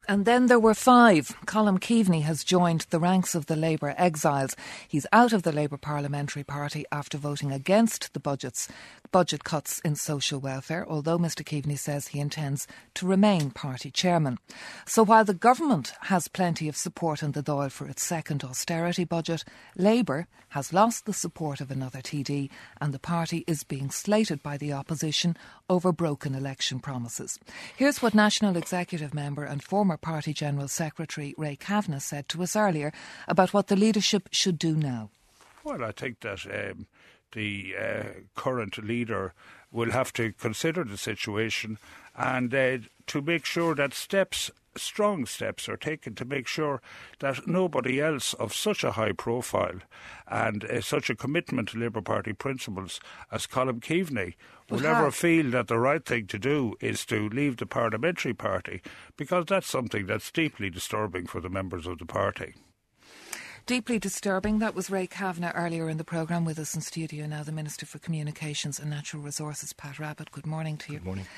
And then there were 5. Colm Keaveney has joined the ranks of the Labour exiles. He's out of the Labour Parliamentary Party after voting against the budget cuts in social welfare, although Mr Keaveney says he intends to remain party chairman. So while the government has plenty of support in the Dáil for its second austerity budget, Labour has lost the support of another TD and the party is being slated by the opposition over broken election promises. Here's what National Executive Member and former Party General Secretary Ray Kavanagh said to us earlier about what the leadership should do now. Well, I think that the current leader will have to consider the situation and to make sure that strong steps are taken to make sure that nobody else of such a high profile and such a commitment to Labour Party principles as Colm Keaveney will ever feel that the right thing to do is to leave the parliamentary party, because that's something that's deeply disturbing for the members of the party. Deeply disturbing. That was Ray Kavanagh earlier in the programme. With us in studio now, the Minister for Communications and Natural Resources, Pat Rabbitte. Good morning to you. Good morning.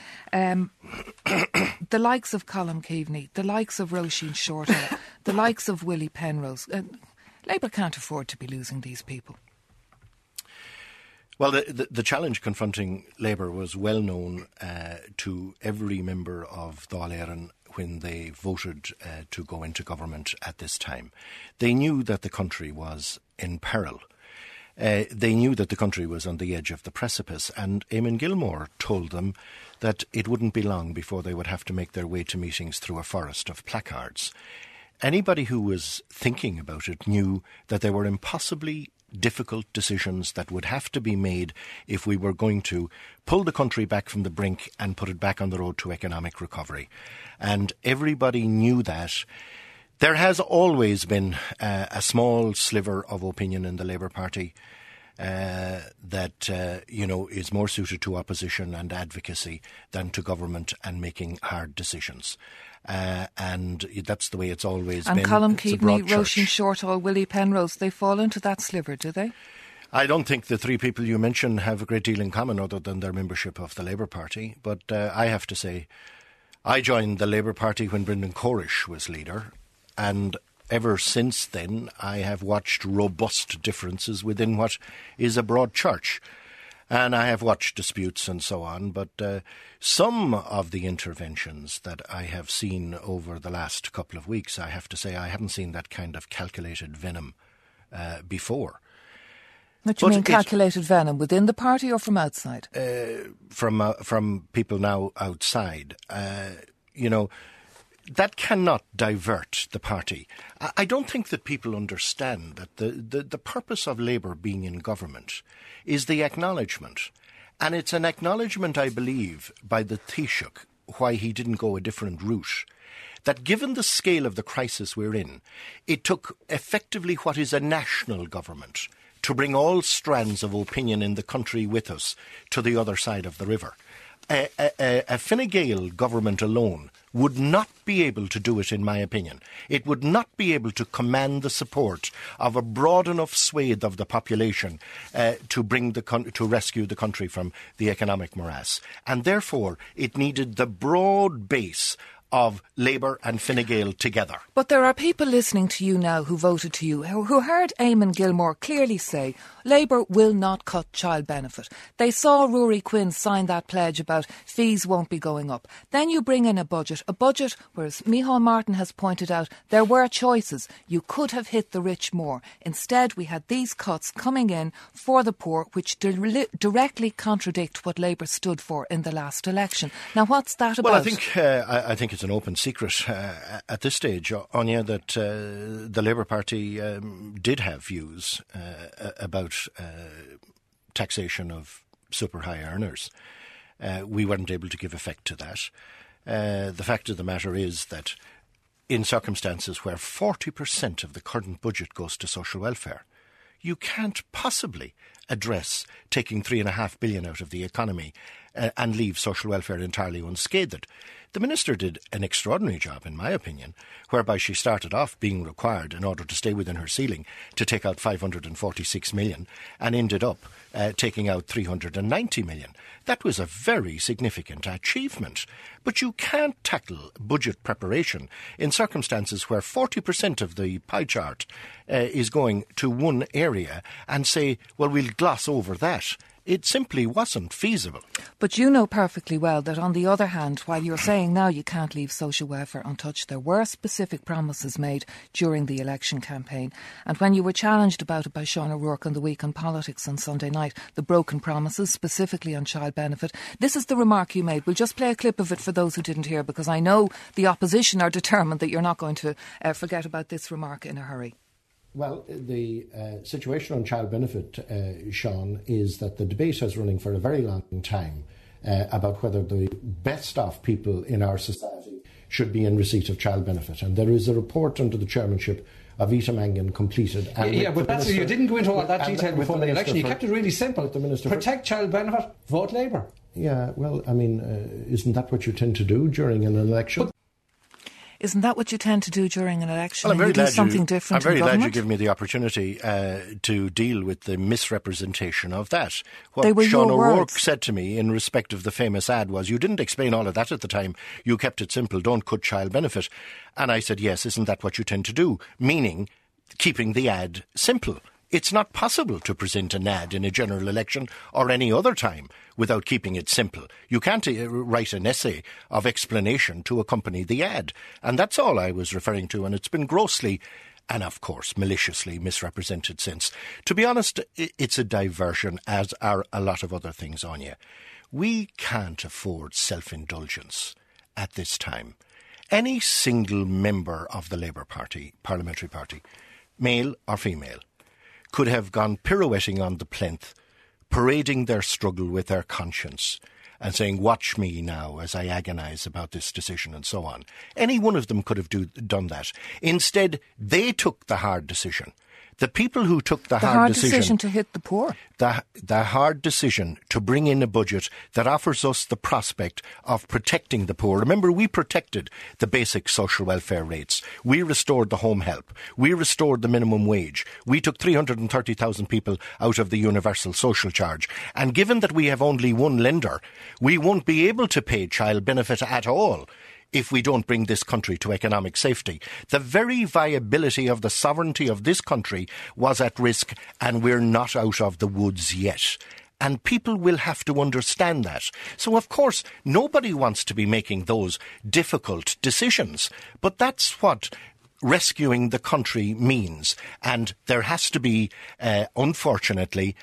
The likes of Colm Keaveney, the likes of Roisin Shortall, the likes of Willie Penrose. Labour can't afford to be losing these people. Well, the challenge confronting Labour was well known to every member of Dáil Éireann when they voted to go into government at this time. They knew that the country was in peril. They knew that the country was on the edge of the precipice, and Eamon Gilmore told them that it wouldn't be long before they would have to make their way to meetings through a forest of placards. Anybody who was thinking about it knew that there were impossibly difficult decisions that would have to be made if we were going to pull the country back from the brink and put it back on the road to economic recovery. And everybody knew that. There has always been a small sliver of opinion in the Labour Party that is more suited to opposition and advocacy than to government and making hard decisions. And that's the way it's always been. And Colm Keaveney, Roisin Shortall, Willie Penrose, they fall into that sliver, do they? I don't think the 3 people you mentioned have a great deal in common other than their membership of the Labour Party. But I have to say, I joined the Labour Party when Brendan Corish was leader, and ever since then I have watched robust differences within what is a broad church. And I have watched disputes and so on, but some of the interventions that I have seen over the last couple of weeks, I have to say I haven't seen that kind of calculated venom before. What do you mean calculated venom? Within the party or from outside? From people now outside. That cannot divert the party. I don't think that people understand that the purpose of Labour being in government is the acknowledgement. And it's an acknowledgement, I believe, by the Taoiseach, why he didn't go a different route, that given the scale of the crisis we're in, it took effectively what is a national government to bring all strands of opinion in the country with us to the other side of the river. A Fine Gael government alone would not be able to do it, in my opinion. It would not be able to command the support of a broad enough swathe of the population to rescue the country from the economic morass. And therefore, it needed the broad base of Labour and Fine Gael together. But there are people listening to you now who voted to you, who heard Eamon Gilmore clearly say Labour will not cut child benefit. They saw Rory Quinn sign that pledge about fees won't be going up. Then you bring in a budget where, as Micheál Martin has pointed out, there were choices. You could have hit the rich more. Instead, we had these cuts coming in for the poor, which directly contradict what Labour stood for in the last election. Now, what's that about? Well, I think it's an open secret at this stage, Anya, that the Labour Party did have views about taxation of super high earners. We weren't able to give effect to that. The fact of the matter is that in circumstances where 40% of the current budget goes to social welfare, you can't possibly address taking $3.5 billion out of the economy and leave social welfare entirely unscathed. The Minister did an extraordinary job, in my opinion, whereby she started off being required, in order to stay within her ceiling, to take out 546 million and ended up taking out 390 million. That was a very significant achievement. But you can't tackle budget preparation in circumstances where 40% of the pie chart is going to one area and say, well, we'll gloss over that. It simply wasn't feasible. But you know perfectly well that, on the other hand, while you're saying now you can't leave social welfare untouched, there were specific promises made during the election campaign. And when you were challenged about it by Sean O'Rourke on The Week on Politics on Sunday night, the broken promises, specifically on child benefit, this is the remark you made. We'll just play a clip of it for those who didn't hear, because I know the opposition are determined that you're not going to forget about this remark in a hurry. Well, the situation on child benefit, Sean, is that the debate is running for a very long time about whether the best off people in our society should be in receipt of child benefit. And there is a report under the chairmanship of Ita Mangan completed. And but that's, you didn't go into all that detail before the election. You kept it really simple. Protect child benefit, vote Labour. Yeah, well, I mean, isn't that what you tend to do during an election? Isn't that what you tend to do during an election? Well, I'm very glad you give me the opportunity to deal with the misrepresentation of that. What they were Sean your O'Rourke words. said to me in respect of the famous ad was, you didn't explain all of that at the time. You kept it simple. Don't cut child benefit. And I said, yes, isn't that what you tend to do? Meaning keeping the ad simple. It's not possible to present an ad in a general election or any other time without keeping it simple. You can't write an essay of explanation to accompany the ad. And that's all I was referring to, and it's been grossly and, of course, maliciously misrepresented since. To be honest, it's a diversion, as are a lot of other things, Anya. We can't afford self-indulgence at this time. Any single member of the Labour Party, parliamentary party, male or female, could have gone pirouetting on the plinth, parading their struggle with their conscience and saying, watch me now as I agonise about this decision and so on. Any one of them could have done that. Instead, they took the hard decision. The people who took the hard decision to hit the poor. The hard decision to bring in a budget that offers us the prospect of protecting the poor. Remember, we protected the basic social welfare rates. We restored the home help. We restored the minimum wage. We took 330,000 people out of the universal social charge. And given that we have only one lender, we won't be able to pay child benefit at all if we don't bring this country to economic safety. The very viability of the sovereignty of this country was at risk, and we're not out of the woods yet. And people will have to understand that. So, of course, nobody wants to be making those difficult decisions. But that's what rescuing the country means. And there has to be, unfortunately,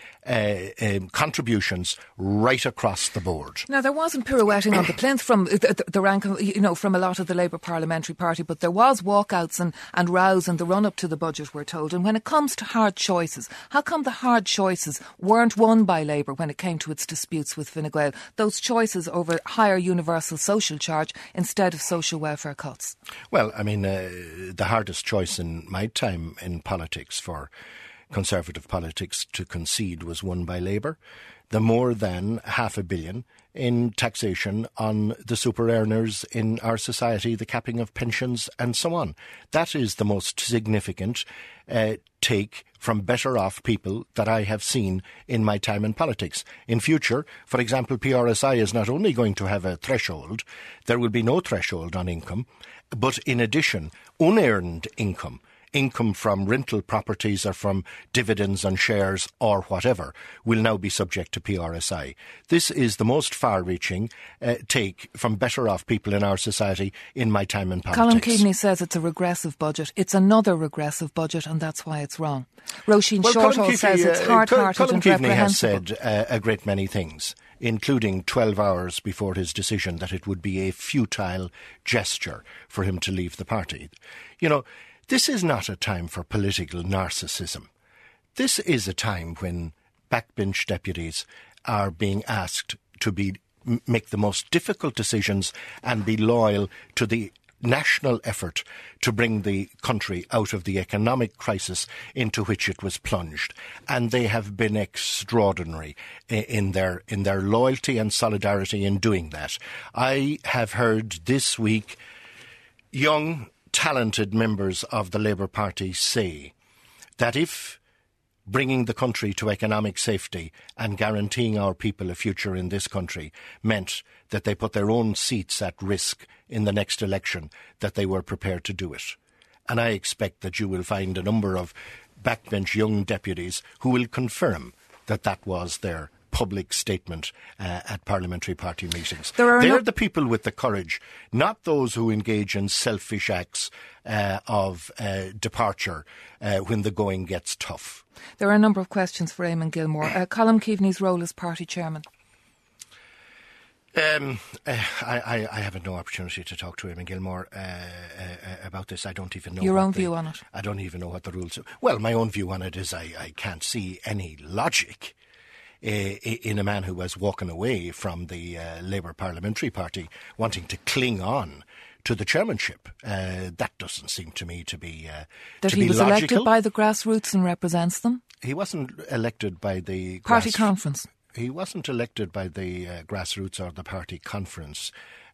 contributions right across the board. Now, there wasn't pirouetting on the plinth from the rank of, from a lot of the Labour Parliamentary Party, but there was walkouts and rows in the run-up to the budget, we're told. And when it comes to hard choices, how come the hard choices weren't won by Labour when it came to its disputes with Fine Gael? Those choices over higher universal social charge instead of social welfare cuts? Well, I mean, the hardest choice in my time in politics for Conservative politics to concede was won by Labour. The more than $500 million in taxation on the super earners in our society, the capping of pensions and so on. That is the most significant take from better off people that I have seen in my time in politics. In future, for example, PRSI is not only going to have a threshold, there will be no threshold on income, but in addition, unearned income from rental properties or from dividends on shares or whatever will now be subject to PRSI. This is the most far-reaching take from better-off people in our society in my time in politics. Colm Keaveney says it's a regressive budget. It's another regressive budget, and that's why it's wrong. Roisin Shortall says it's hard-hearted and reprehensible. Colm Keaveney has said a great many things, including 12 hours before his decision that it would be a futile gesture for him to leave the party. This is not a time for political narcissism. This is a time when backbench deputies are being asked to make the most difficult decisions and be loyal to the national effort to bring the country out of the economic crisis into which it was plunged. And they have been extraordinary in their loyalty and solidarity in doing that. I have heard this week young, talented members of the Labour Party say that if bringing the country to economic safety and guaranteeing our people a future in this country meant that they put their own seats at risk in the next election, that they were prepared to do it. And I expect that you will find a number of backbench young deputies who will confirm that that was their public statement at parliamentary party meetings. They're the people with the courage, not those who engage in selfish acts of departure when the going gets tough. There are a number of questions for Eamon Gilmore. Colm Keaveney's role as party chairman. I have no opportunity to talk to Eamon Gilmore about this. I don't even know your own view on it. I don't even know what the rules are. Well, my own view on it is I can't see any logic in a man who was walking away from the Labour Parliamentary Party wanting to cling on to the chairmanship. That doesn't seem to me to be that he was elected by the grassroots and represents them? He wasn't elected by the party conference. He wasn't elected by the grassroots or the party conference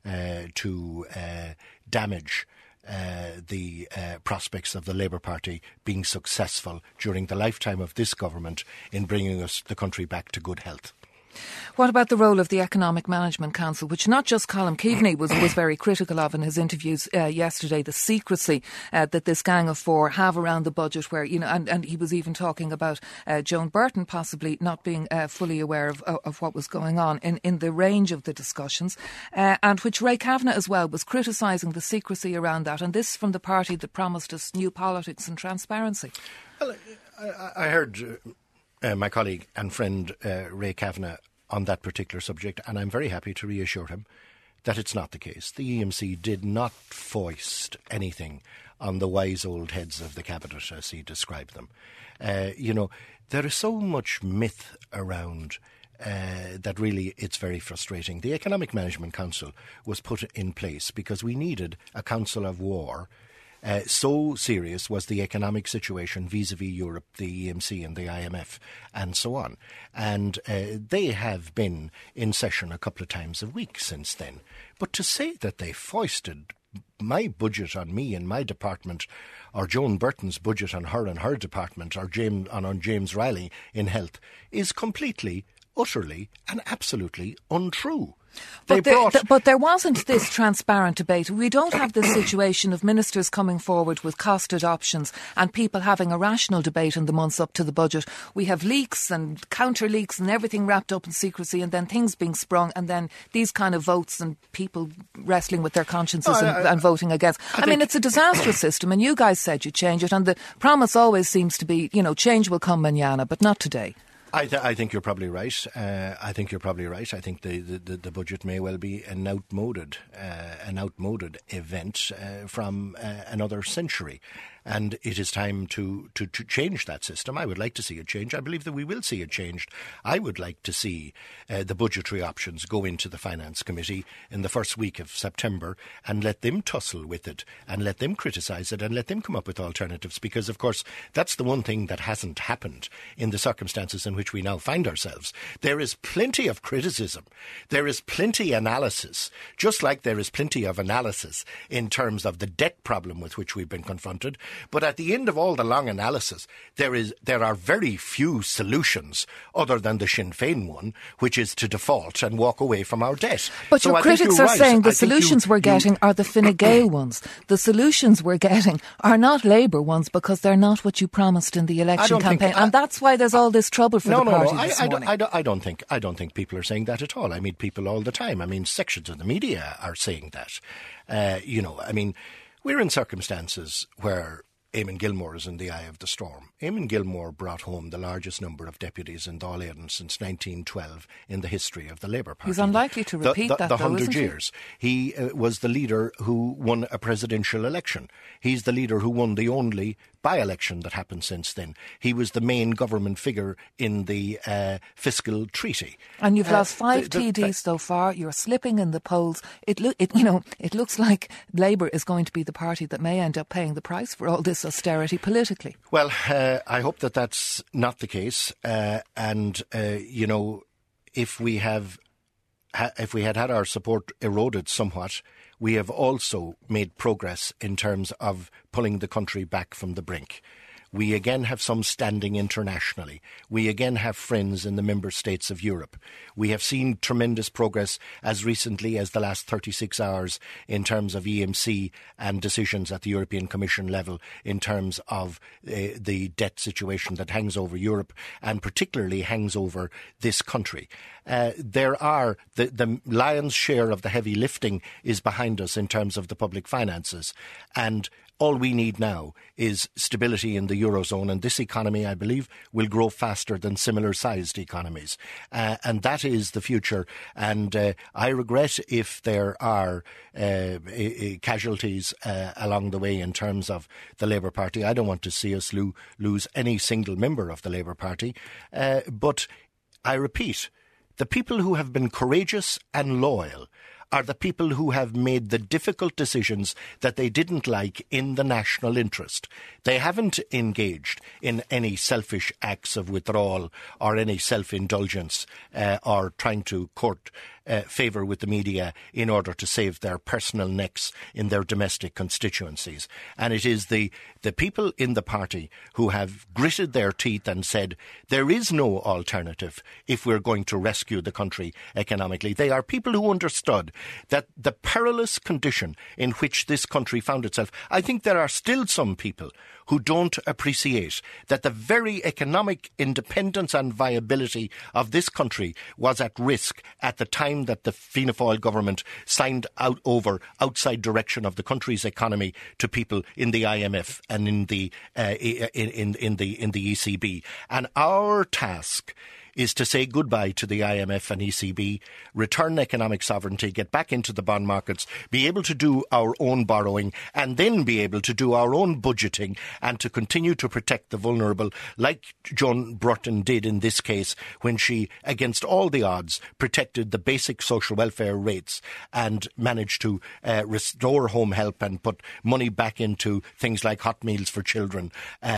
to damage the prospects of the Labour Party being successful during the lifetime of this government in bringing the country back to good health. What about the role of the Economic Management Council, which not just Colm Keaveney was very critical of in his interviews yesterday, the secrecy that this Gang of Four have around the budget, where, you know, and he was even talking about Joan Burton possibly not being fully aware of what was going on in the range of the discussions, and which Ray Kavanagh as well was criticising the secrecy around that, and this from the party that promised us new politics and transparency. Well, I heard my colleague and friend Ray Kavanagh on that particular subject, and I'm very happy to reassure him that it's not the case. The EMC did not foist anything on the wise old heads of the cabinet, as he described them. There is so much myth around that really it's very frustrating. The Economic Management Council was put in place because we needed a council of war. So serious was the economic situation vis-à-vis Europe, the EMC and the IMF and so on. And they have been in session a couple of times a week since then. But to say that they foisted my budget on me and my department, or Joan Burton's budget on her and her department, or on James Riley in health, is completely, utterly and absolutely untrue. But there wasn't this transparent debate. We don't have this situation of ministers coming forward with costed options and people having a rational debate in the months up to the budget. We have leaks and counter leaks and everything wrapped up in secrecy, and then things being sprung, and then these kind of votes and people wrestling with their consciences and voting against. I mean, it's a disastrous system, and you guys said you'd change it, and the promise always seems to be, change will come mañana, but not today. I think you're probably right. I think the budget may well be an outmoded event from another century. And it is time to change that system. I would like to see it change. I believe that we will see it changed. I would like to see the budgetary options go into the Finance Committee in the first week of September and let them tussle with it and let them criticise it and let them come up with alternatives, because, of course, that's the one thing that hasn't happened in the circumstances in which we now find ourselves. There is plenty of criticism. There is plenty analysis, just like there is plenty of analysis in terms of the debt problem with which we've been confronted. But at the end of all the long analysis, there are very few solutions other than the Sinn Féin one, which is to default and walk away from our debt. But so your critics are saying the solutions we're getting are the Fine Gael ones. The solutions we're getting are not Labour ones, because they're not what you promised in the election campaign. And that's why there's all this trouble for the party this morning. I don't think people are saying that at all. I meet people all the time. I mean, sections of the media are saying that. We're in circumstances where Eamon Gilmore is in the eye of the storm. Eamon Gilmore brought home the largest number of deputies in Dáil Éireann since 1912 in the history of the Labour Party. He's unlikely to repeat that, the though, 100 isn't years. He was the leader who won a presidential election. He's the leader who won the only by-election that happened since then. He was the main government figure in the fiscal treaty. And you've lost 5 TDs so far. You're slipping in the polls. It looks like Labour is going to be the party that may end up paying the price for all this austerity politically. Well, I hope that that's not the case. If we had our support eroded somewhat, we have also made progress in terms of pulling the country back from the brink. We again have some standing internationally. We again have friends in the member states of Europe. We have seen tremendous progress as recently as the last 36 hours in terms of EMC and decisions at the European Commission level in terms of the debt situation that hangs over Europe and particularly hangs over this country. The lion's share of the heavy lifting is behind us in terms of the public finances, and all we need now is stability in the Eurozone, and this economy, I believe, will grow faster than similar-sized economies. And that is the future. And I regret if there are casualties along the way in terms of the Labour Party. I don't want to see us lose any single member of the Labour Party. But I repeat, the people who have been courageous and loyal are the people who have made the difficult decisions that they didn't like in the national interest. They haven't engaged in any selfish acts of withdrawal or any self-indulgence or trying to court favour with the media in order to save their personal necks in their domestic constituencies. And it is the people in the party who have gritted their teeth and said there is no alternative if we're going to rescue the country economically. They are people who understood that the perilous condition in which this country found itself. I think there are still some people who don't appreciate that the very economic independence and viability of this country was at risk at the time that the Fianna Fáil government signed out over outside direction of the country's economy to people in the IMF and in the ECB. And our task is to say goodbye to the IMF and ECB, return economic sovereignty, get back into the bond markets, be able to do our own borrowing, and then be able to do our own budgeting and to continue to protect the vulnerable, like Joan Burton did in this case when she, against all the odds, protected the basic social welfare rates and managed to restore home help and put money back into things like hot meals for children.